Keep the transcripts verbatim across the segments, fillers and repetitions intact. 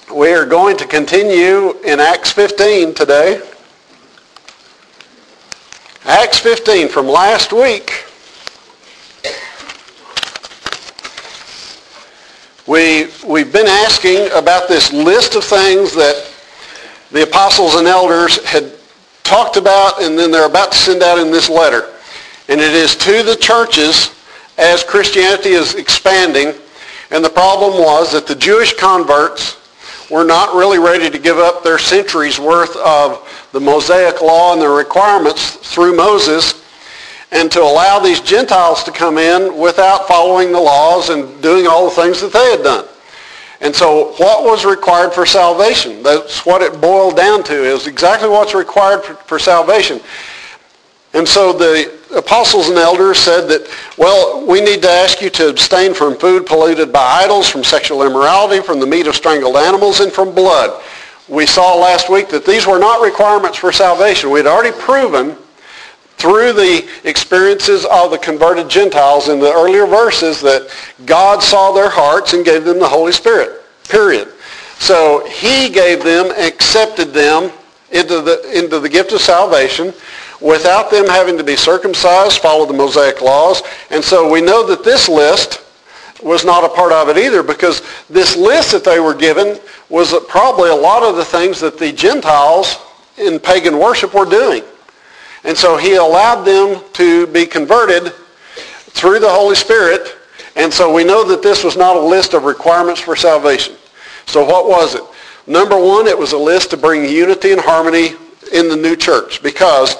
We are going to continue in Acts fifteen today. Acts fifteen from last week. We, we've been asking about this list of things that the apostles and elders had talked about, and then they're about to send out in this letter. And it is to the churches as Christianity is expanding. And the problem was that the Jewish converts were not really ready to give up their centuries worth of the Mosaic law and the requirements through Moses, and to allow these Gentiles to come in without following the laws and doing all the things that they had done. And so what was required for salvation? That's what it boiled down to, is exactly what's required for, for salvation. And so the apostles and elders said that, well, we need to ask you to abstain from food polluted by idols, from sexual immorality, from the meat of strangled animals, and from blood. We saw last week that these were not requirements for salvation. We had already proven through the experiences of the converted Gentiles in the earlier verses that God saw their hearts and gave them the Holy Spirit, period. So he gave them, accepted them into the, into the gift of salvation without them having to be circumcised, follow the Mosaic laws. And so we know that this list was not a part of it either, because this list that they were given was probably a lot of the things that the Gentiles in pagan worship were doing. And so he allowed them to be converted through the Holy Spirit. And so we know that this was not a list of requirements for salvation. So what was it? Number one, it was a list to bring unity and harmony in the new church, because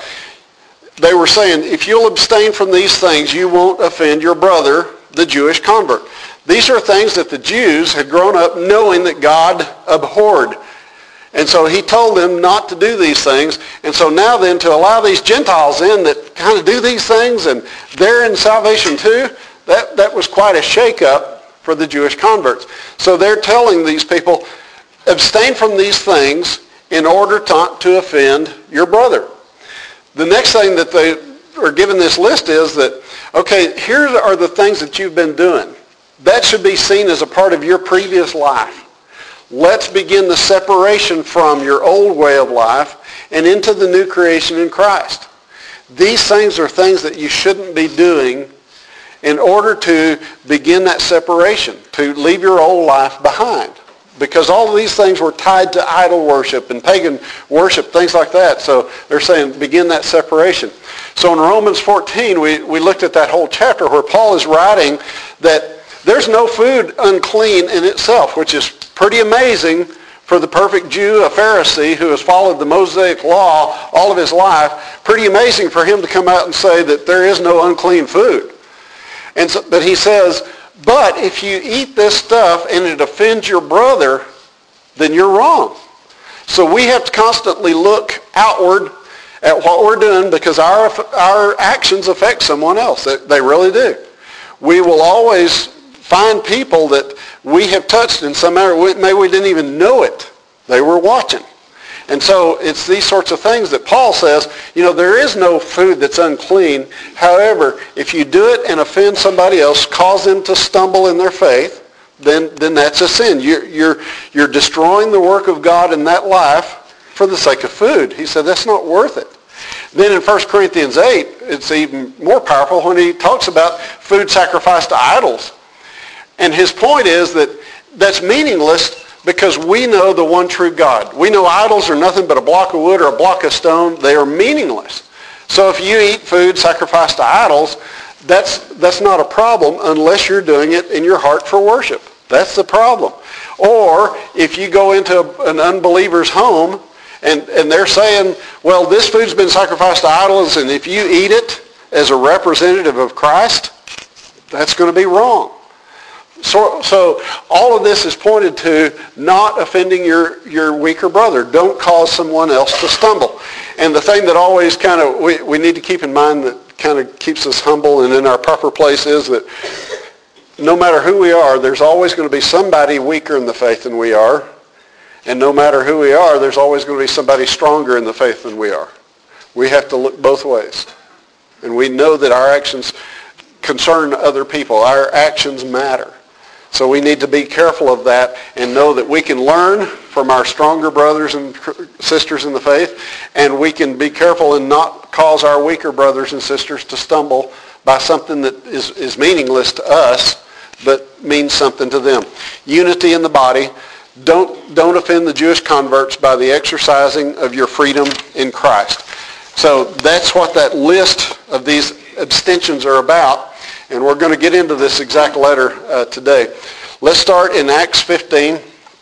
they were saying, if you'll abstain from these things, you won't offend your brother, the Jewish convert. These are things that the Jews had grown up knowing that God abhorred. And so he told them not to do these things. And so now then, to allow these Gentiles in that kind of do these things, and they're in salvation too, that, that was quite a shake-up for the Jewish converts. So they're telling these people, abstain from these things in order not to offend your brother. The next thing that they are given this list is that, okay, here are the things that you've been doing. That should be seen as a part of your previous life. Let's begin the separation from your old way of life and into the new creation in Christ. These things are things that you shouldn't be doing in order to begin that separation, to leave your old life behind. Because all of these things were tied to idol worship and pagan worship, things like that. So they're saying begin that separation. So in Romans fourteen, we, we looked at that whole chapter where Paul is writing that there's no food unclean in itself, which is pretty amazing for the perfect Jew, a Pharisee who has followed the Mosaic law all of his life. Pretty amazing for him to come out and say that there is no unclean food. And so, but he says, but if you eat this stuff and it offends your brother, then you're wrong. So we have to constantly look outward at what we're doing, because our, our actions affect someone else. They, they really do. We will always find people that we have touched in some manner. Maybe we didn't even know it. They were watching. And so it's these sorts of things that Paul says, you know, there is no food that's unclean. However, if you do it and offend somebody else, cause them to stumble in their faith, then, then that's a sin. You're, you're, you're destroying the work of God in that life for the sake of food. He said that's not worth it. Then in First Corinthians eight, it's even more powerful when he talks about food sacrificed to idols. And his point is that that's meaningless, because we know the one true God. We know idols are nothing but a block of wood or a block of stone. They are meaningless. So if you eat food sacrificed to idols, that's, that's not a problem unless you're doing it in your heart for worship. That's the problem. Or if you go into an unbeliever's home and, and they're saying, well, this food's been sacrificed to idols, and if you eat it as a representative of Christ, that's going to be wrong. So, so all of this is pointed to not offending your, your weaker brother. Don't cause someone else to stumble. And the thing that always kind of we, we need to keep in mind that kind of keeps us humble and in our proper place is that no matter who we are, there's always going to be somebody weaker in the faith than we are. And no matter who we are, there's always going to be somebody stronger in the faith than we are. We have to look both ways. And we know that our actions concern other people. Our actions matter. So we need to be careful of that and know that we can learn from our stronger brothers and sisters in the faith, and we can be careful and not cause our weaker brothers and sisters to stumble by something that is, is meaningless to us, but means something to them. Unity in the body. Don't, don't offend the Jewish converts by the exercising of your freedom in Christ. So that's what that list of these abstentions are about, and we're going to get into this exact letter uh, today. Let's start in Acts fifteen,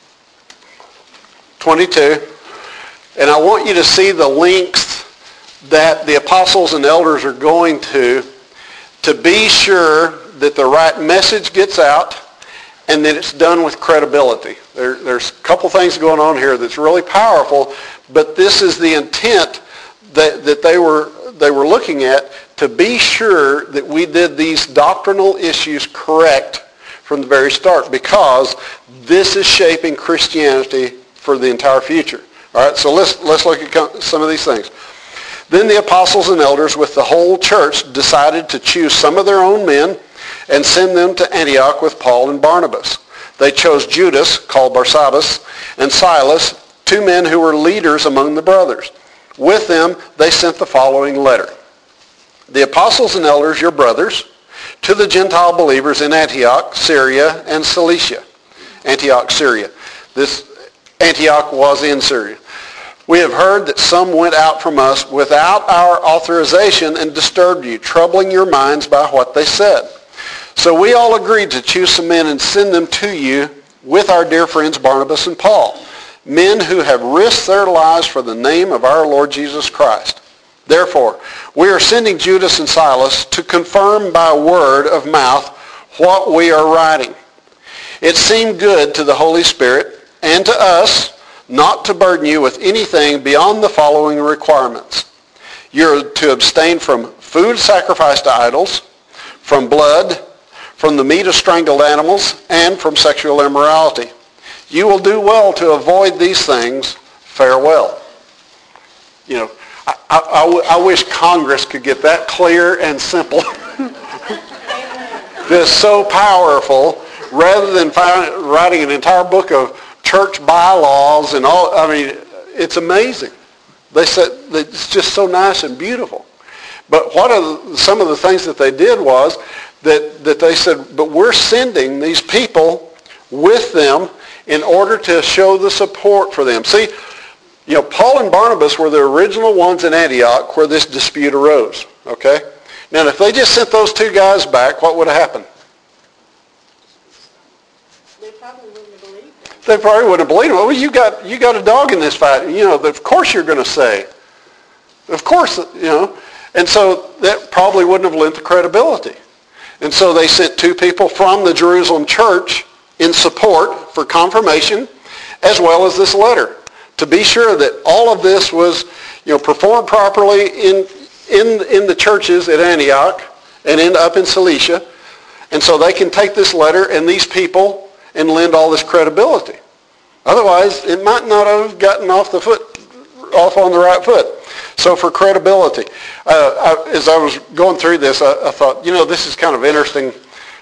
twenty-two, and I want you to see the lengths that the apostles and elders are going to to be sure that the right message gets out and that it's done with credibility. There, there's a couple things going on here that's really powerful, but this is the intent that, that they were they were looking at, to be sure that we did these doctrinal issues correct from the very start, because this is shaping Christianity for the entire future. All right, so let's let's look at some of these things. Then the apostles and elders with the whole church decided to choose some of their own men and send them to Antioch with Paul and Barnabas. They chose Judas, called Barsabbas, and Silas, two men who were leaders among the brothers. With them, they sent the following letter. The apostles and elders, your brothers, to the Gentile believers in Antioch, Syria, and Cilicia. Antioch, Syria. This Antioch was in Syria. We have heard that some went out from us without our authorization and disturbed you, troubling your minds by what they said. So we all agreed to choose some men and send them to you with our dear friends Barnabas and Paul, men who have risked their lives for the name of our Lord Jesus Christ. Therefore, we are sending Judas and Silas to confirm by word of mouth what we are writing. It seemed good to the Holy Spirit and to us not to burden you with anything beyond the following requirements. You're to abstain from food sacrificed to idols, from blood, from the meat of strangled animals, and from sexual immorality. You will do well to avoid these things. Farewell. You know, I, I, I wish Congress could get that clear and simple. That's so powerful, rather than find, writing an entire book of church bylaws and all. I mean, it's amazing. They said it's just so nice and beautiful. But what are the, some of the things that they did was that, that they said, but we're sending these people with them in order to show the support for them. See, you know, Paul and Barnabas were the original ones in Antioch where this dispute arose, okay? Now, if they just sent those two guys back, what would have happened? They probably wouldn't have believed it. They probably wouldn't have believed it. Well, you got, you got a dog in this fight. You know, of course you're going to say. Of course, you know. And so that probably wouldn't have lent the credibility. And so they sent two people from the Jerusalem church in support for confirmation, as well as this letter, to be sure that all of this was, you know, performed properly in in in the churches at Antioch and in, up in Cilicia, and so they can take this letter and these people and lend all this credibility. Otherwise, it might not have gotten off the foot, off on the right foot. So for credibility, uh, I, as I was going through this, I, I thought, you know, this is kind of interesting.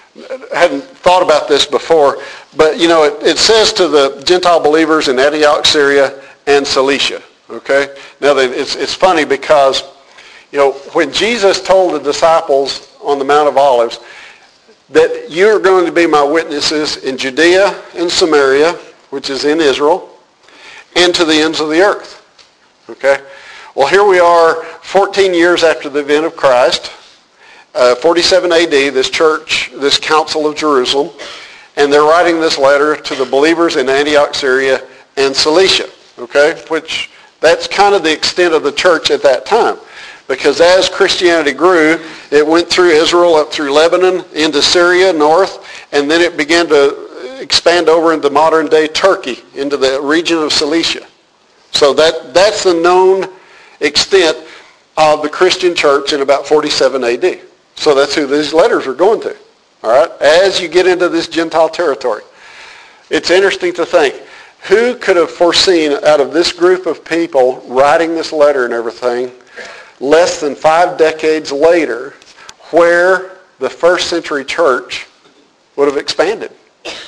I hadn't thought about this before, but you know, it, it says to the Gentile believers in Antioch, Syria, and Cilicia. Okay, now they, it's it's funny because, you know, when Jesus told the disciples on the Mount of Olives that you're going to be my witnesses in Judea and Samaria, which is in Israel, and to the ends of the earth. Okay, well, here we are, fourteen years after the event of Christ. Uh, forty-seven A D, this church, this Council of Jerusalem, and they're writing this letter to the believers in Antioch, Syria, and Cilicia, okay, which that's kind of the extent of the church at that time, because as Christianity grew, it went through Israel, up through Lebanon, into Syria, north, and then it began to expand over into modern-day Turkey, into the region of Cilicia. So that that's the known extent of the Christian church in about forty-seven A D. So that's who these letters are going to, all right, as you get into this Gentile territory. It's interesting to think, who could have foreseen out of this group of people writing this letter and everything, less than five decades later, where the first century church would have expanded?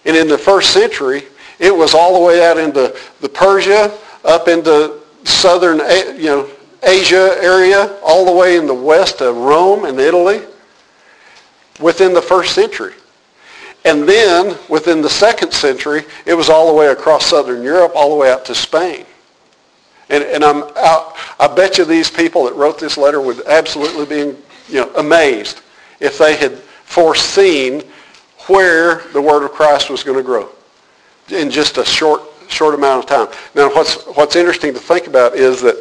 And in the first century, it was all the way out into the Persia, up into southern, you know, Asia area, all the way in the west of Rome and Italy, within the first century. And then, within the second century, it was all the way across southern Europe, all the way out to Spain. And, and I'm out, I bet you these people that wrote this letter would absolutely be, you know, amazed if they had foreseen where the word of Christ was going to grow in just a short, short amount of time. Now, what's what's interesting to think about is that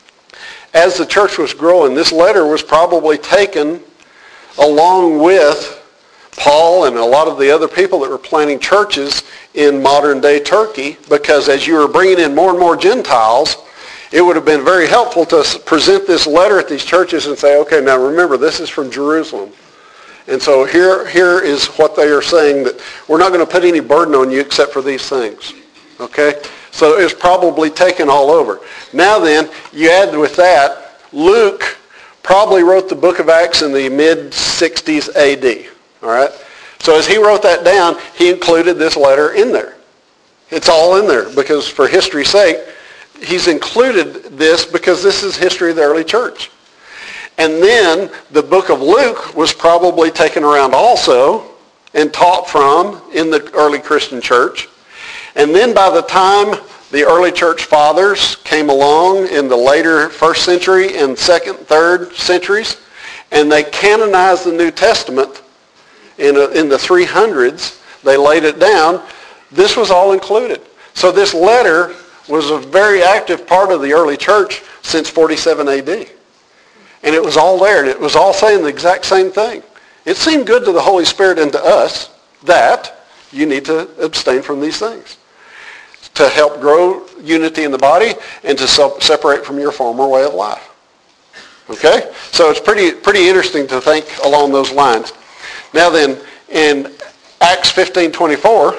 as the church was growing, this letter was probably taken along with Paul and a lot of the other people that were planting churches in modern-day Turkey, because as you were bringing in more and more Gentiles, it would have been very helpful to present this letter at these churches and say, okay, now remember, this is from Jerusalem. And so here, here is what they are saying, that we're not going to put any burden on you except for these things. Okay? So it was probably taken all over. Now then, you add with that, Luke probably wrote the book of Acts in the mid sixties A D. All right? So as he wrote that down, he included this letter in there. It's all in there because for history's sake, he's included this because this is history of the early church. And then the book of Luke was probably taken around also and taught from in the early Christian church. And then by the time the early church fathers came along in the later first century and second, third centuries, and they canonized the New Testament in, a, in the three hundreds, they laid it down, this was all included. So this letter was a very active part of the early church since forty-seven A D. And it was all there, and it was all saying the exact same thing. It seemed good to the Holy Spirit and to us that you need to abstain from these things to help grow unity in the body and to separate from your former way of life. Okay? So it's pretty pretty interesting to think along those lines. Now then, in Acts fifteen twenty-four,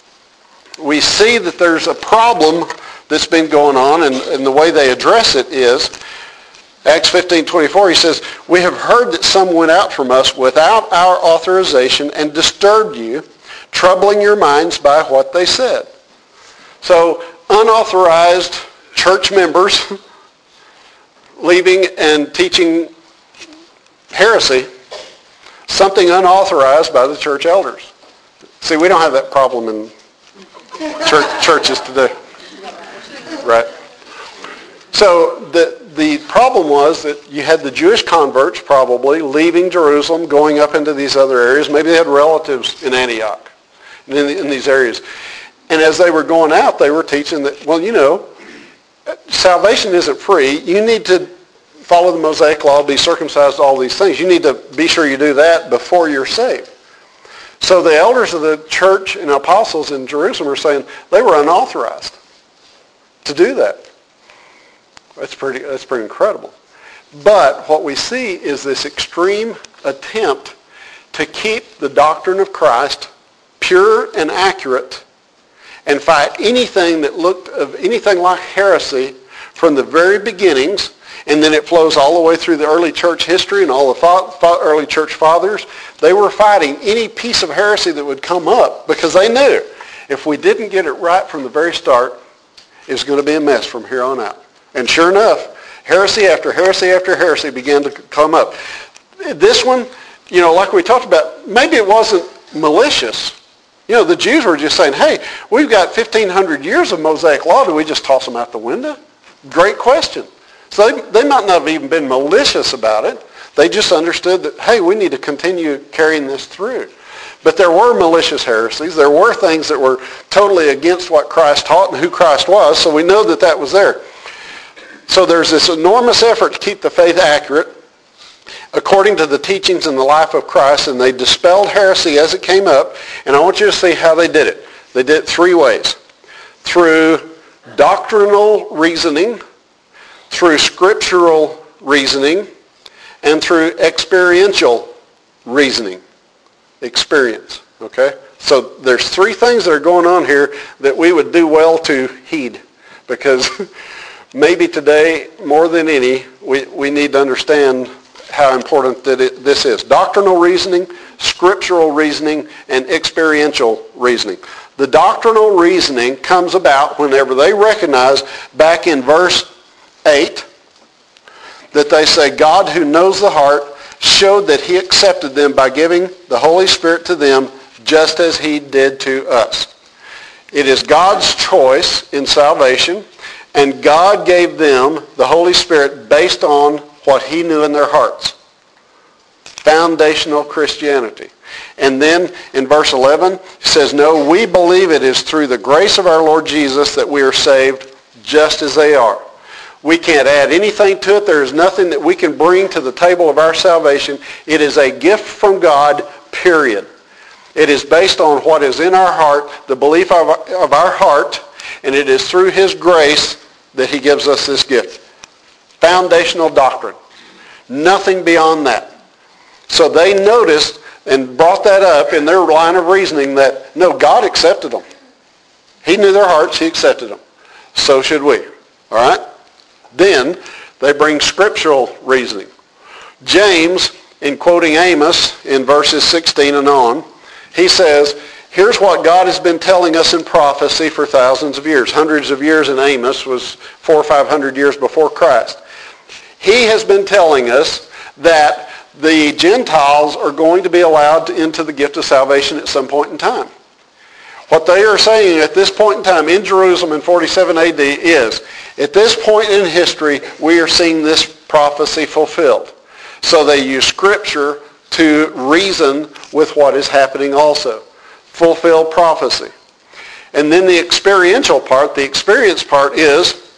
we see that there's a problem that's been going on, and, and the way they address it is, Acts fifteen twenty-four, he says, we have heard that some went out from us without our authorization and disturbed you, troubling your minds by what they said. So unauthorized church members leaving and teaching heresy, something unauthorized by the church elders. See, we don't have that problem in church, churches today. Right? So the the problem was that you had the Jewish converts probably leaving Jerusalem, going up into these other areas. Maybe they had relatives in Antioch, in, the, in these areas. And as they were going out, they were teaching that, well, you know, salvation isn't free. You need to follow the Mosaic law, be circumcised, all these things. You need to be sure you do that before you're saved. So the elders of the church and apostles in Jerusalem are saying they were unauthorized to do that. That's pretty, that's pretty incredible. But what we see is this extreme attempt to keep the doctrine of Christ pure and accurate and fight anything that looked of anything like heresy from the very beginnings, and then it flows all the way through the early church history and all the fa- fa- early church fathers. They were fighting any piece of heresy that would come up because they knew if we didn't get it right from the very start, it was going to be a mess from here on out. And sure enough, heresy after heresy after heresy began to come up. This one, you know, like we talked about, maybe it wasn't malicious. You know, the Jews were just saying, hey, we've got fifteen hundred years of Mosaic law. Do we just toss them out the window? Great question. So they, they might not have even been malicious about it. They just understood that, hey, we need to continue carrying this through. But there were malicious heresies. There were things that were totally against what Christ taught and who Christ was. So we know that that was there. So there's this enormous effort to keep the faith accurate according to the teachings and the life of Christ, and they dispelled heresy as it came up, and I want you to see how they did it. They did it three ways. Through doctrinal reasoning, through scriptural reasoning, and through experiential reasoning. Experience, okay? So there's three things that are going on here that we would do well to heed, because maybe today, more than any, we, we need to understand how important that it, this is. Doctrinal reasoning, scriptural reasoning and experiential reasoning. The doctrinal reasoning comes about whenever they recognize back in verse eight that they say, God who knows the heart showed that he accepted them by giving the Holy Spirit to them just as he did to us. It is God's choice in salvation, and God gave them the Holy Spirit based on what he knew in their hearts. Foundational Christianity. And then in verse eleven, it says, no, we believe it is through the grace of our Lord Jesus that we are saved just as they are. We can't add anything to it. There is nothing that we can bring to the table of our salvation. It is a gift from God, period. It is based on what is in our heart, the belief of our, of our heart, and it is through his grace that he gives us this gift. Foundational doctrine. Nothing beyond that. So they noticed and brought that up in their line of reasoning that, no, God accepted them. He knew their hearts. He accepted them. So should we. All right? Then they bring scriptural reasoning. James, in quoting Amos in verses sixteen and on, he says, here's what God has been telling us in prophecy for thousands of years. Hundreds of years in Amos was four or five hundred years before Christ. He has been telling us that the Gentiles are going to be allowed into the gift of salvation at some point in time. What they are saying at this point in time in Jerusalem in forty-seven A D is, at this point in history, we are seeing this prophecy fulfilled. So they use Scripture to reason with what is happening also. Fulfill prophecy. And then the experiential part, the experience part is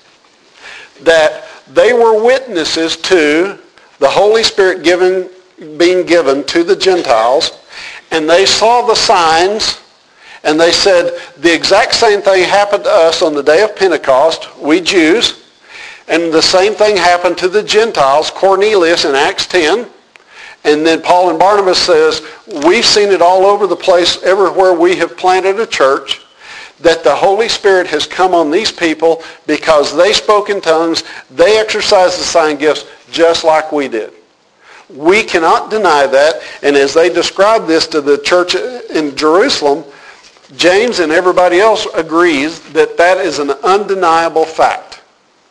that they were witnesses to the Holy Spirit given, being given to the Gentiles, and they saw the signs, and they said the exact same thing happened to us on the day of Pentecost, we Jews, and the same thing happened to the Gentiles, Cornelius in Acts ten. And then Paul and Barnabas says, we've seen it all over the place, everywhere we have planted a church, that the Holy Spirit has come on these people because they spoke in tongues, they exercised the sign gifts just like we did. We cannot deny that, and as they describe this to the church in Jerusalem, James and everybody else agrees that that is an undeniable fact.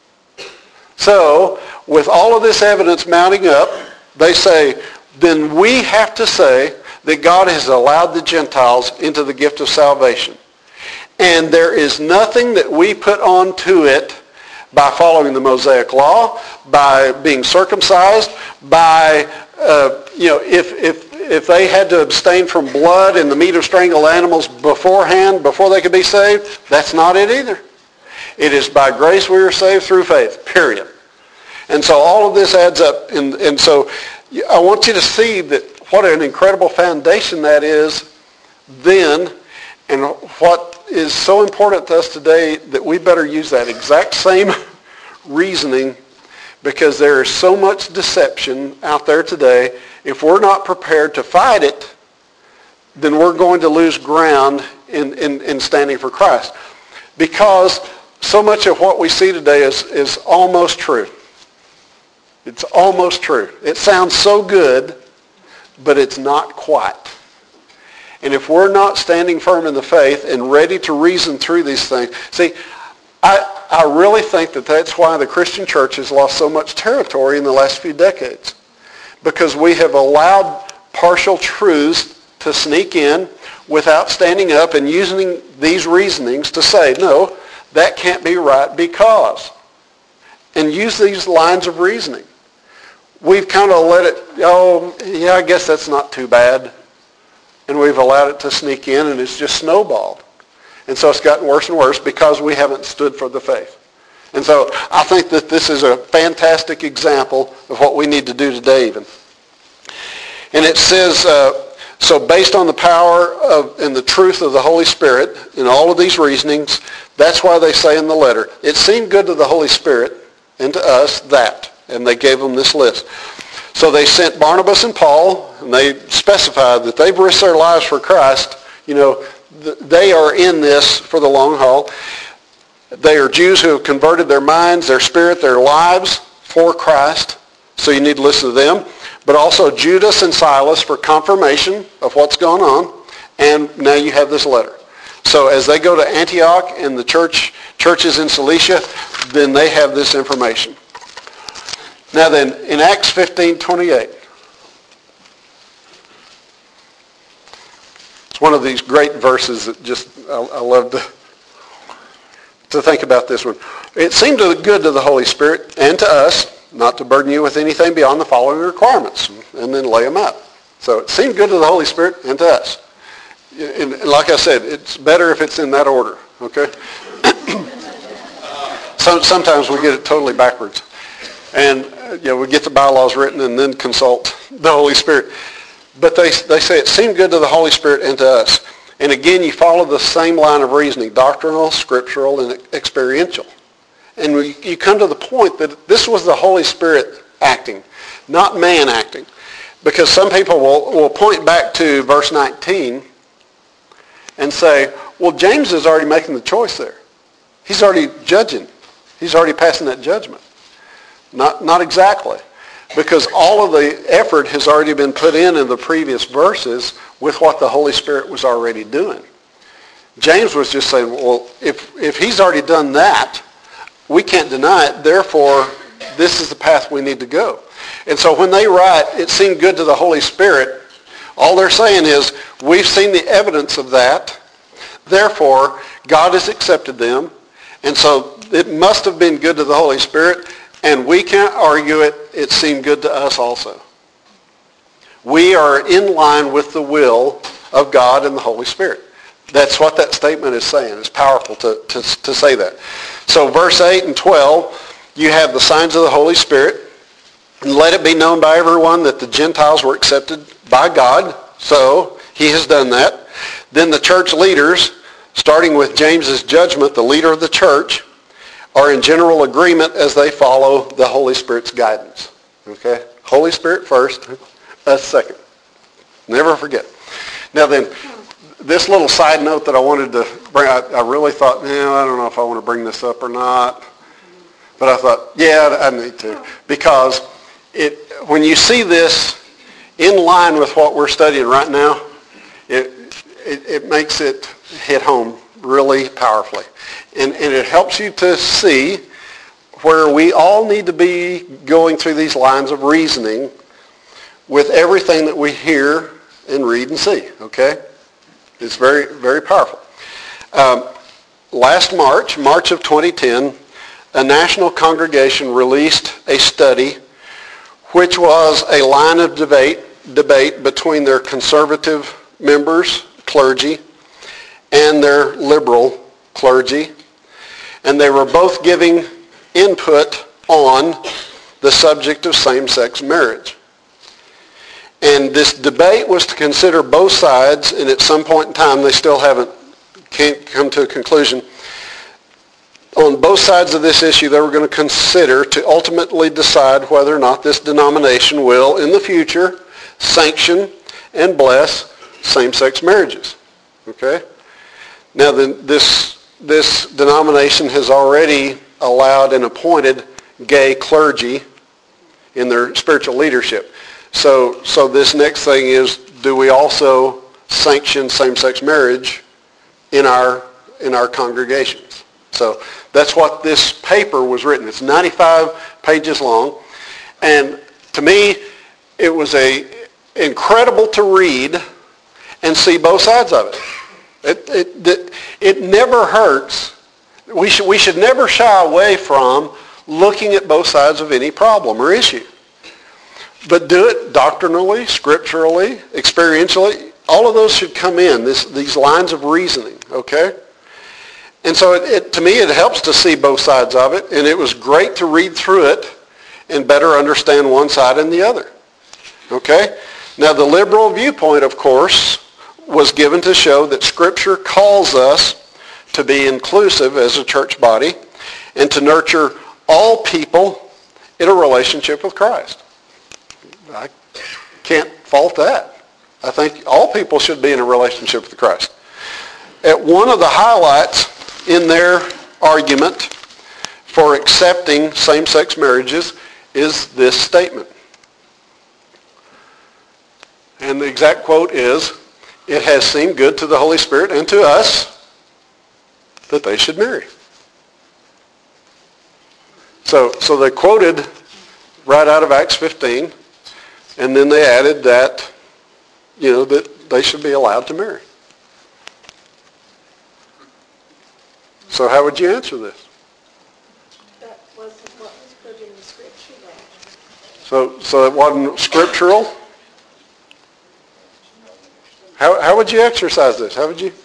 So, with all of this evidence mounting up, they say, then we have to say that God has allowed the Gentiles into the gift of salvation. And there is nothing that we put onto it by following the Mosaic law, by being circumcised, by, uh, you know, if, if, if they had to abstain from blood and the meat of strangled animals beforehand, before they could be saved, that's not it either. It is by grace we are saved through faith, period. And so all of this adds up. And, and so I want you to see that what an incredible foundation that is then, and what is so important to us today that we better use that exact same reasoning, because there is so much deception out there today. If we're not prepared to fight it, then we're going to lose ground in, in, in standing for Christ. Because so much of what we see today is, is almost true. It's almost true. It sounds so good, but it's not quite. And if we're not standing firm in the faith and ready to reason through these things, see, I, I really think that that's why the Christian church has lost so much territory in the last few decades. Because we have allowed partial truths to sneak in without standing up and using these reasonings to say, no, that can't be right because. And use these lines of reasoning. We've kind of let it, oh, yeah, I guess that's not too bad. And we've allowed it to sneak in, and it's just snowballed. And so it's gotten worse and worse because we haven't stood for the faith. And so I think that this is a fantastic example of what we need to do today even. And it says, uh, so based on the power of and the truth of the Holy Spirit in all of these reasonings, that's why they say in the letter, it seemed good to the Holy Spirit and to us that. And they gave them this list. So they sent Barnabas and Paul, and they specified that they've risked their lives for Christ. You know, th- they are in this for the long haul. They are Jews who have converted their minds, their spirit, their lives for Christ. So you need to listen to them. but also Judas and Silas for confirmation of what's going on. And now you have this letter. So as they go to Antioch and the church churches in Cilicia, then they have this information. Now then, in Acts fifteen twenty-eight, it's one of these great verses that just, I, I love to, to think about this one. It seemed good to the Holy Spirit and to us not to burden you with anything beyond the following requirements, and then lay them out. So it seemed good to the Holy Spirit and to us. And like I said, it's better if it's in that order, okay? so, sometimes we get it totally backwards. And uh, you know, we get the bylaws written and then consult the Holy Spirit. But they, they say it seemed good to the Holy Spirit and to us. And again, you follow the same line of reasoning, doctrinal, scriptural, and experiential. And we, you come to the point that this was the Holy Spirit acting, not man acting. Because some people will, will point back to verse nineteen and say, well, James is already making the choice there. He's already judging. He's already passing that judgment. Not, not exactly. Because all of the effort has already been put in in the previous verses with what the Holy Spirit was already doing. James was just saying, well, if, if he's already done that, we can't deny it. Therefore, this is the path we need to go. And so when they write, it seemed good to the Holy Spirit, all they're saying is, we've seen the evidence of that. Therefore, God has accepted them. And so it must have been good to the Holy Spirit. And we can't argue it. It seemed good to us also. We are in line with the will of God and the Holy Spirit. That's what that statement is saying. It's powerful to, to, to say that. So verse eight and twelve, you have the signs of the Holy Spirit. And let it be known by everyone that the Gentiles were accepted by God. So he has done that. Then the church leaders, starting with James's judgment, the leader of the church, are in general agreement as they follow the Holy Spirit's guidance. Okay? Holy Spirit first, us second. Never forget. Now then, this little side note that I wanted to bring, I, I really thought, man, I don't know if I want to bring this up or not. But I thought, yeah, I need to. Because it, when you see this in line with what we're studying right now, it, it, it makes it hit home really powerfully. And, and it helps you to see where we all need to be going through these lines of reasoning with everything that we hear and read and see, okay? It's very, very powerful. Um, last March, March of twenty ten, a national congregation released a study which was a line of debate, debate between their conservative members, clergy, and their liberal clergy. And they were both giving input on the subject of same-sex marriage. And this debate was to consider both sides, and at some point in time, they still haven't can't come to a conclusion. On both sides of this issue, they were going to consider to ultimately decide whether or not this denomination will, in the future, sanction and bless same-sex marriages. Okay? Now, then, this, this denomination has already allowed and appointed gay clergy in their spiritual leadership. So, so this next thing is, do we also sanction same-sex marriage in our in our congregations? So that's what this paper was written. It's ninety-five pages long, and to me, it was a incredible to read and see both sides of it. It it it, it never hurts. We should we should never shy away from looking at both sides of any problem or issue. But do it doctrinally, scripturally, experientially. All of those should come in, this, these lines of reasoning, okay? And so it, it, to me, it helps to see both sides of it, and it was great to read through it and better understand one side and the other, okay? Now, the liberal viewpoint, of course, was given to show that Scripture calls us to be inclusive as a church body and to nurture all people in a relationship with Christ. I can't fault that. I think all people should be in a relationship with Christ. At one of the highlights in their argument for accepting same-sex marriages is this statement. And the exact quote is, it has seemed good to the Holy Spirit and to us that they should marry. So, so they quoted right out of Acts fifteen, and then they added that, you know, that they should be allowed to marry. So how would you answer this? That wasn't what was put in the scripture there. So, so it wasn't scriptural? How, how would you exercise this? How would you?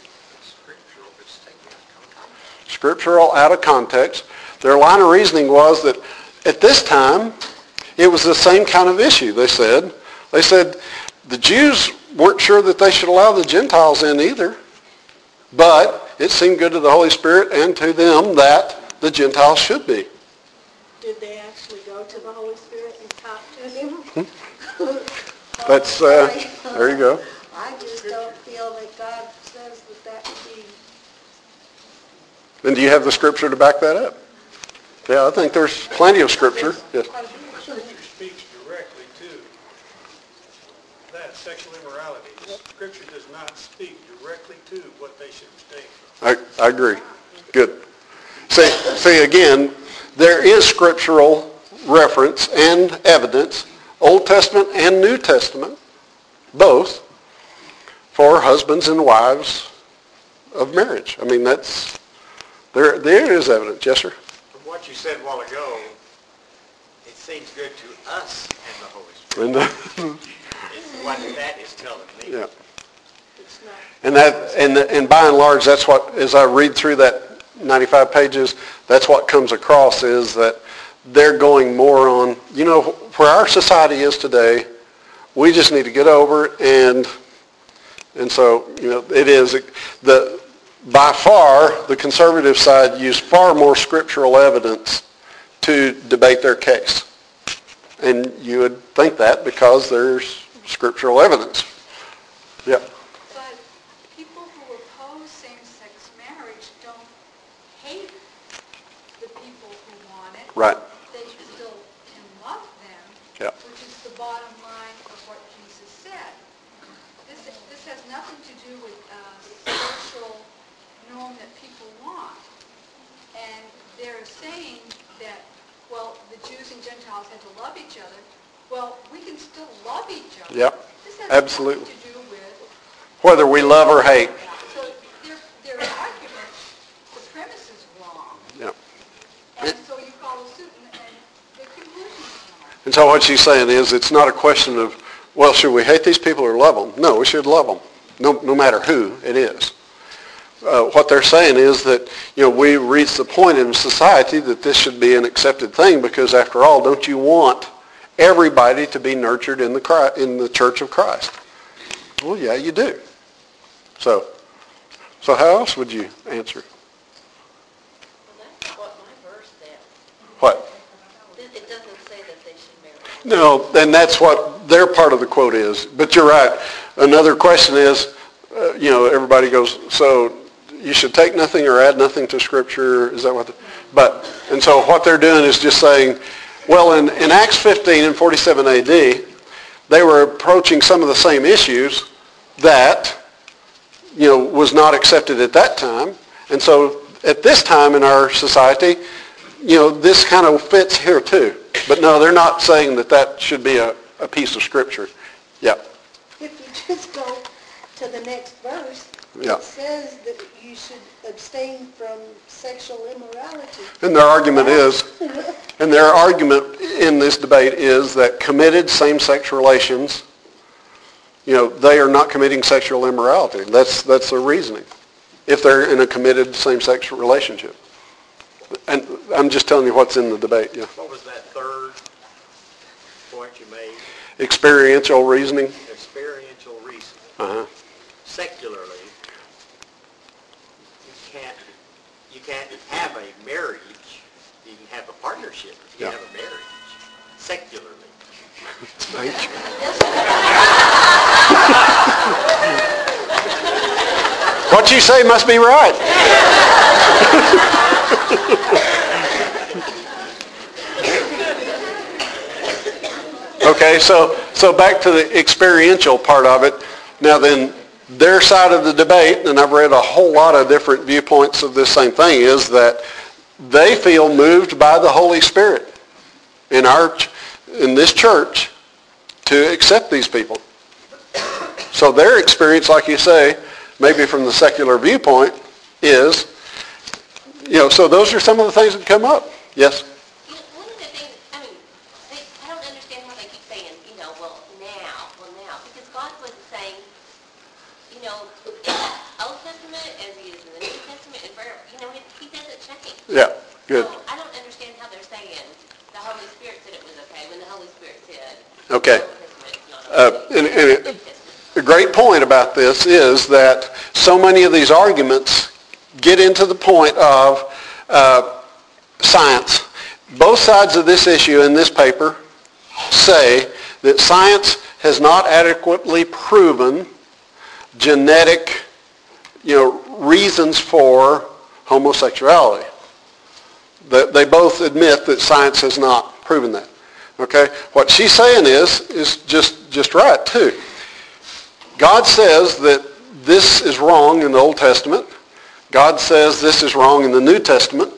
Scriptural out of context. Their line of reasoning was that at this time, it was the same kind of issue, they said. They said the Jews weren't sure that they should allow the Gentiles in either, but it seemed good to the Holy Spirit and to them that the Gentiles should be. Did they actually go to the Holy Spirit and talk to him? That's, uh, there you go. I just don't feel that God says that that would be... And do you have the scripture to back that up? Yeah, I think there's plenty of scripture. Yes. Scripture speaks directly to that sexual immorality. Scripture does not speak directly to what they should abstain from. I, I agree. Good. See, see, again, there is scriptural reference and evidence, Old Testament and New Testament, both, for husbands and wives of marriage. I mean, that's, there, there is evidence. Yes, sir? From what you said a while ago, it seems good to us and the Holy Spirit. And, uh, It's what that is telling me. yeah. It's not... And that, and, and by and large, that's what, as I read through that ninety-five pages, that's what comes across is that they're going more on, you know, where our society is today, we just need to get over it, and and so, you know, it is, the by far, the conservative side used far more scriptural evidence to debate their case. And you would think that because there's scriptural evidence. Yep. But people who oppose same-sex marriage don't hate the people who want it. Right. They still can love them, Yep. which is the bottom line of what Jesus said. This, this has nothing to do with uh, social norm that people want. And they're saying that, well, the Jews and Gentiles had to love each other. Well, we can still love each other. Yep. This has Absolutely. nothing to do with Whether we love or hate. so their, their argument, the premise is wrong, Yep. and so you follow suit, and, and the conclusion is wrong. And so what she's saying is it's not a question of, well, should we hate these people or love them? No, we should love them, no, no matter who it is. Uh, what they're saying is that, you know, we reach the point in society that this should be an accepted thing because, after all, don't you want everybody to be nurtured in the Christ, in the Church of Christ? Well, yeah, you do. So, so how else would you answer? Well, that's what my verse says. What? It it doesn't say that they should marry. No, and that's what their part of the quote is. But you're right. Another question is, uh, you know, everybody goes, so you should take nothing or add nothing to Scripture. Is that what? The, but and so what they're doing is just saying, well, in, in Acts fifteen and forty-seven A D, they were approaching some of the same issues that, you know, was not accepted at that time. And so at this time in our society, you know, this kind of fits here too. But no, they're not saying that that should be a, a piece of Scripture. Yeah. If you just go to the next verse, Yeah. it says that you should abstain from sexual immorality. And their argument is, and their argument in this debate is that committed same-sex relations, you know, they are not committing sexual immorality. That's that's their reasoning, if they're in a committed same-sex relationship. And I'm just telling you what's in the debate. Yeah. What was that third point you made? Experiential reasoning. Experiential reason. Uh-huh. Secularly, you can't you can't have a marriage. You can have a partnership. You Yeah. can have a marriage. Secularly. Thank you. What you say must be right. Okay, so So back to the experiential part of it. Now then, their side of the debate, and I've read a whole lot of different viewpoints of this same thing, is that they feel moved by the Holy Spirit in our in this church to accept these people. So their experience, like you say, maybe from the secular viewpoint, is, you know, so those are some of the things that come up. Yes? You know, one of the things, I mean, they, I don't understand how they keep saying, you know, well, now, well, now, because God wasn't saying, you know, in the Old Testament as he is in the New Testament and forever, you know, he, he doesn't change. Yeah, good. So I don't understand how they're saying the Holy Spirit said it was okay when the Holy Spirit said Okay. the Old Testament is not Uh, okay. and, and it, New Testament. the great point about this is that so many of these arguments get into the point of uh, science. Both sides of this issue in this paper say that science has not adequately proven genetic, you know, reasons for homosexuality. They, they both admit that science has not proven that. Okay? What she's saying is, is just, just right, too. God says that this is wrong in the Old Testament. God says this is wrong in the New Testament.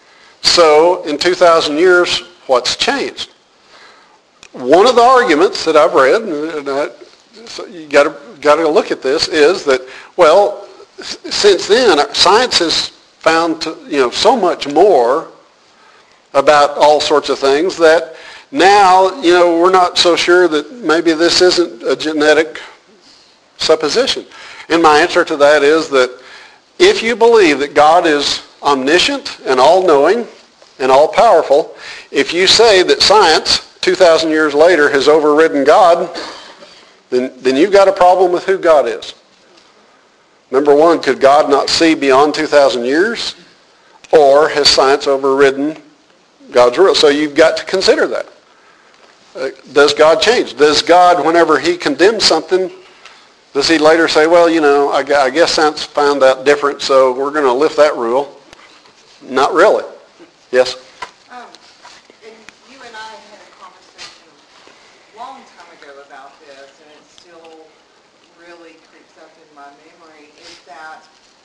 So in two thousand years, what's changed? One of the arguments that I've read, and I, so you got to got to look at this, is that, well, since then, science has found to, you know, so much more about all sorts of things that now, you know, we're not so sure that maybe this isn't a genetic supposition. And my answer to that is that if you believe that God is omniscient and all-knowing and all-powerful, if you say that science, two thousand years later, has overridden God, then, then you've got a problem with who God is. Number one, could God not see beyond two thousand years? Or has science overridden God's rule? So you've got to consider that. Uh, does God change? Does God, whenever he condemns something, does he later say, well, you know, I, I guess science found that different, so we're going to lift that rule? Not really. Yes? Um, and you and I had a conversation a long time ago about this, and it still really creeps up in my memory, is that,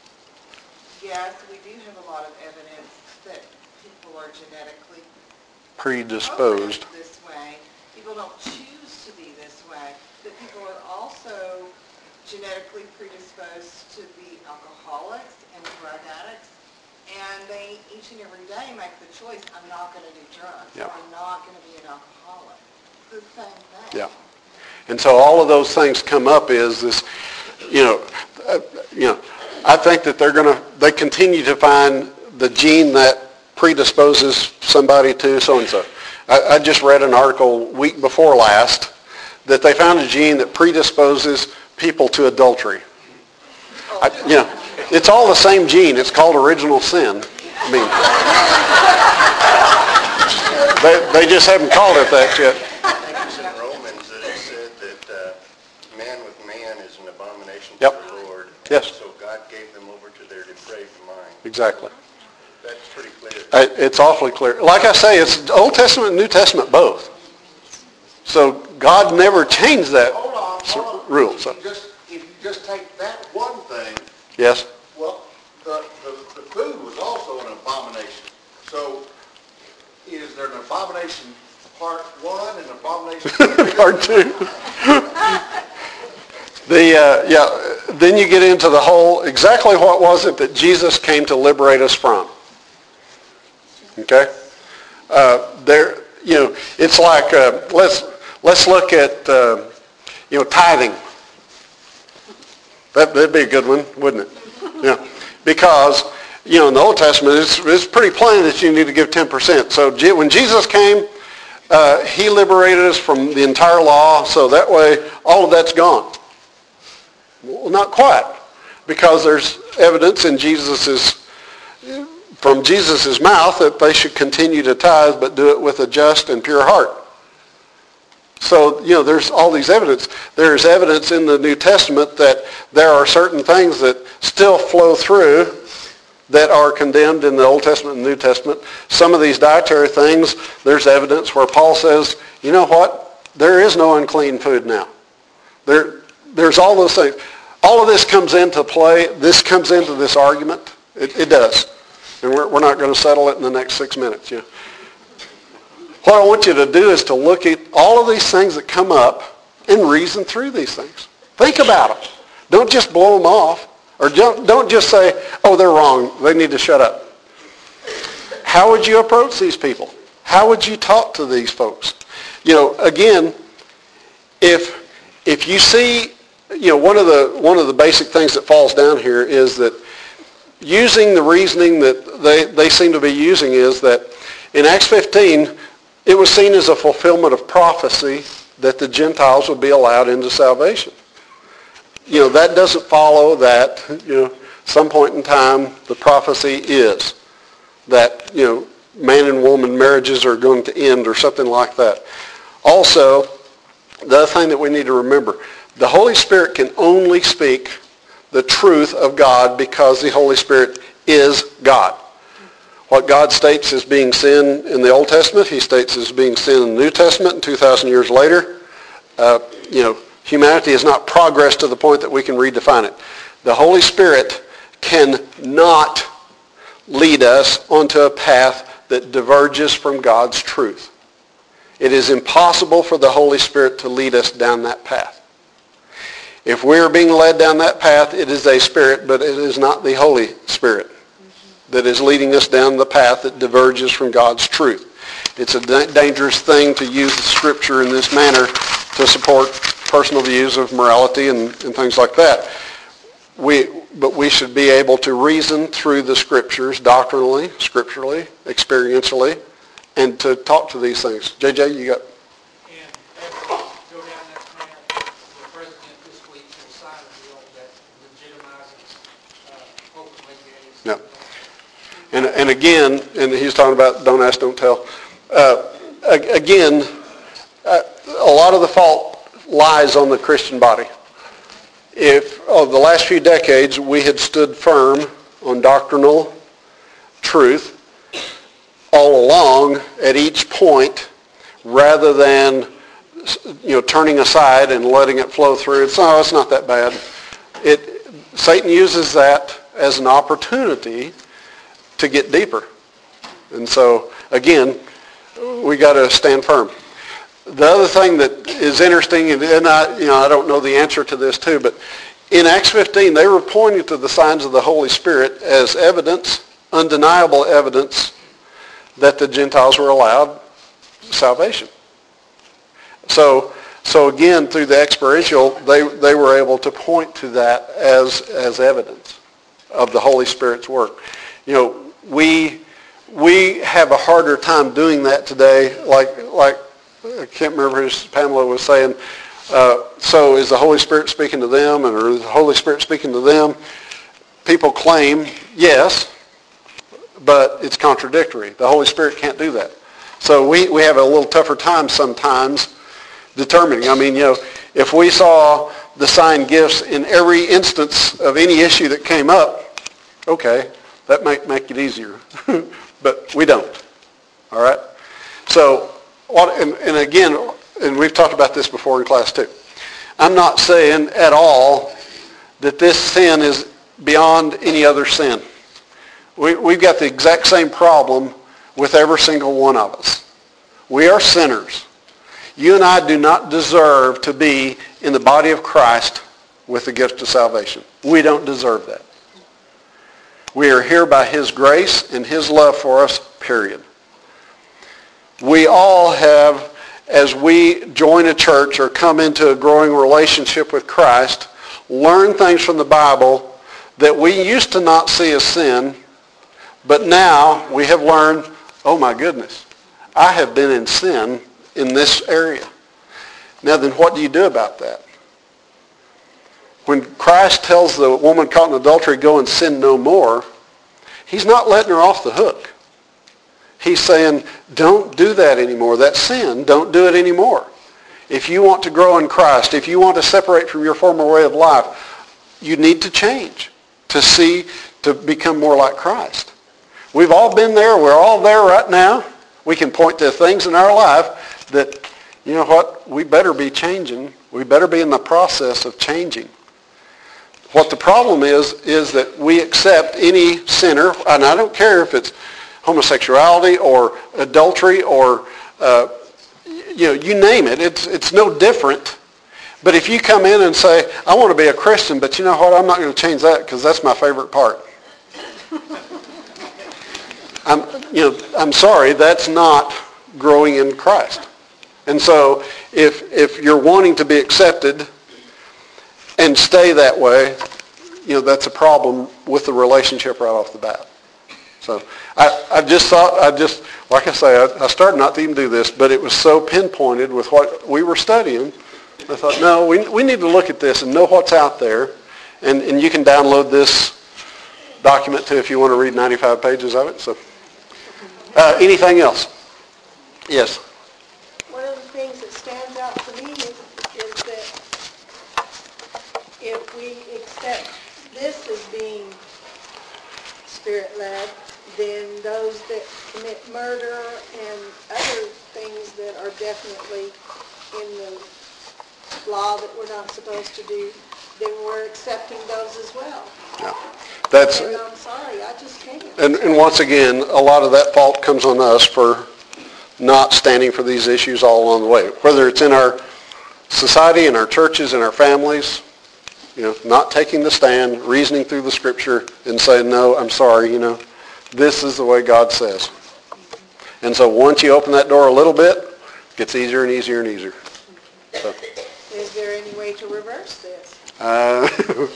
yes, we do have a lot of evidence that people are genetically Predisposed. programmed this way. People don't choose to be this way, but people are also genetically predisposed to be alcoholics and drug addicts, and they each and every day make the choice, I'm not going to do drugs, Yeah. or I'm not going to be an alcoholic. It's the same thing. Yeah. And so all of those things come up is this, you know, uh, you know, I think that they're going to, they continue to find the gene that predisposes somebody to so-and-so. I, I just read an article week before last that they found a gene that predisposes people to adultery. I, you know, it's all the same gene. It's called original sin. I mean, they, they just haven't called it that yet. I think it's in Romans that it said that uh, man with man is an abomination Yep. to the Lord. Yes. So God gave them over to their depraved mind. Exactly. That's pretty clear. I- It's awfully clear. Like I say, it's Old Testament and New Testament both. So God never changed that Hold on, hold on. rule. If So you just, if you just take that one thing, yes, well, the, the, the food was also an abomination. So is there an abomination part one and abomination part two. The uh, yeah. Then you get into the whole. Exactly what was it that Jesus came to liberate us from? Okay. Uh, there. You know, it's like uh, let's let's look at uh, you know tithing. That, that'd be a good one, wouldn't it? Yeah. Because you know in the Old Testament it's, it's pretty plain that you need to give ten percent. So Je- when Jesus came, uh, he liberated us from the entire law. So that way all of that's gone. Well, not quite, because there's evidence in Jesus's from Jesus' mouth that they should continue to tithe, but do it with a just and pure heart. So, you know, there's all these evidence. There's evidence in the New Testament that there are certain things that still flow through that are condemned in the Old Testament and New Testament. Some of these dietary things, there's evidence where Paul says, you know what? There is no unclean food now. There, there's all those things. All of this comes into play. This comes into this argument. It, it does. And we're, we're not going to settle it in the next six minutes. You know. What I want you to do is to look at all of these things that come up and reason through these things. Think about them. Don't just blow them off. Or don't, don't just say, oh, they're wrong. They need to shut up. How would you approach these people? How would you talk to these folks? You know, again, if if you see, you know, one of the one of the basic things that falls down here is that using the reasoning that they, they seem to be using is that in Acts fifteen, it was seen as a fulfillment of prophecy that the Gentiles would be allowed into salvation. You know, that doesn't follow that, you know, some point in time the prophecy is that, you know, man and woman marriages are going to end or something like that. Also, the other thing that we need to remember, the Holy Spirit can only speak the truth of God because the Holy Spirit is God. What God states as being sin in the Old Testament, he states as being sin in the New Testament, and two thousand years later, uh, you know, humanity has not progressed to the point that we can redefine it. The Holy Spirit cannot lead us onto a path that diverges from God's truth. It is impossible for the Holy Spirit to lead us down that path. If we are being led down that path, it is a spirit, but it is not the Holy Spirit that is leading us down the path that diverges from God's truth. It's a da- dangerous thing to use the Scripture in this manner to support personal views of morality and, and things like that. We, but we should be able to reason through the Scriptures doctrinally, scripturally, experientially, and to talk to these things. J J, you got... And as we go down that path, the president this week will sign a bill that legitimizes uh, openly gays. No. And, and again, and he's talking about don't ask, don't tell. Uh, again, uh, a lot of the fault lies on the Christian body. If over the last few decades we had stood firm on doctrinal truth all along at each point, rather than, you know, turning aside and letting it flow through, it's, oh, it's not that bad. It, Satan uses that as an opportunity to get deeper. And so, again, we got to stand firm. The other thing that is interesting, and, and I, you know, I don't know the answer to this too, but in Acts fifteen, they were pointing to the signs of the Holy Spirit as evidence, undeniable evidence, that the Gentiles were allowed salvation. So, so again, through the experiential, they they were able to point to that as as evidence of the Holy Spirit's work. You know, we we have a harder time doing that today. Like like I can't remember who Pamela was saying. Uh, so is the Holy Spirit speaking to them, and or is the Holy Spirit speaking to them? People claim yes, but it's contradictory. The Holy Spirit can't do that. So we, we have a little tougher time sometimes determining. I mean, you know, if we saw the sign gifts in every instance of any issue that came up, okay, that might make it easier. But we don't. All right? So, what, and, and again, and we've talked about this before in class too. I'm not saying at all that this sin is beyond any other sin. We, we've got the exact same problem with every single one of us. We are sinners. You and I do not deserve to be in the body of Christ with the gift of salvation. We don't deserve that. We are here by his grace and his love for us, period. We all have, as we join a church or come into a growing relationship with Christ, learn things from the Bible that we used to not see as sin, but now we have learned, oh my goodness, I have been in sin in this area. Now then, what do you do about that? When Christ tells the woman caught in adultery, go and sin no more, he's not letting her off the hook. He's saying, don't do that anymore. That's sin. Don't do it anymore. If you want to grow in Christ, if you want to separate from your former way of life, you need to change to see, to become more like Christ. We've all been there. We're all there right now. We can point to things in our life that you know what? We better be changing. We better be in the process of changing. What the problem is, is that we accept any sinner, and I don't care if it's homosexuality or adultery or, uh, you know, you name it. It's, it's no different. But if you come in and say, I want to be a Christian, but you know what? I'm not going to change that because that's my favorite part. I'm, you know, I'm sorry, that's not growing in Christ. And so if if you're wanting to be accepted and stay that way, you know, that's a problem with the relationship right off the bat. So I, I just thought, I just, like I say, I, I started not to even do this, but it was so pinpointed with what we were studying. I thought, no, we we need to look at this and know what's out there. And, and you can download this document too if you want to read ninety-five pages of it. So uh, anything else? Yes. One of the things that stands out to me is, is that if we accept this as being Spirit-led, then those that commit murder and other things that are definitely in the law that we're not supposed to do, then we're accepting those as well. Yeah. That's, and I'm sorry, I just can't. And, and once again, a lot of that fault comes on us for not standing for these issues all along the way. Whether it's in our society, in our churches, in our families, you know, not taking the stand, reasoning through the Scripture and saying, no, I'm sorry, you know, this is the way God says. And so once you open that door a little bit, it gets easier and easier and easier. So. Is there any way to reverse this? Uh,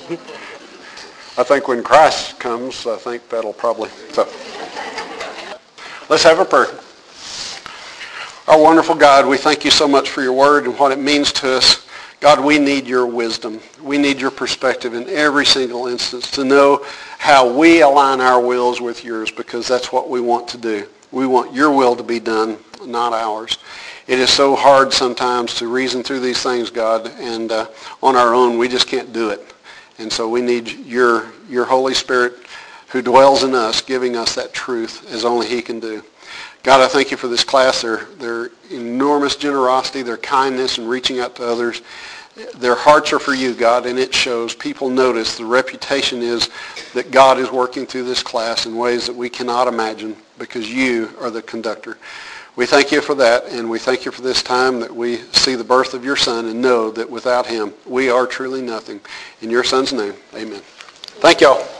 I think when Christ comes, I think that'll probably, so. Let's have a prayer. Our wonderful God, we thank you so much for your word and what it means to us. God, we need your wisdom. We need your perspective in every single instance to know how we align our wills with yours, because that's what we want to do. We want your will to be done, not ours. It is so hard sometimes to reason through these things, God, and uh, on our own we just can't do it. And so we need your your Holy Spirit who dwells in us, giving us that truth as only he can do. God, I thank you for this class, their, their enormous generosity, their kindness in reaching out to others. Their hearts are for you, God, and it shows. People notice. The reputation is that God is working through this class in ways that we cannot imagine because you are the conductor. We thank you for that, and we thank you for this time that we see the birth of your Son and know that without him we are truly nothing. In your Son's name, amen. Thank y'all.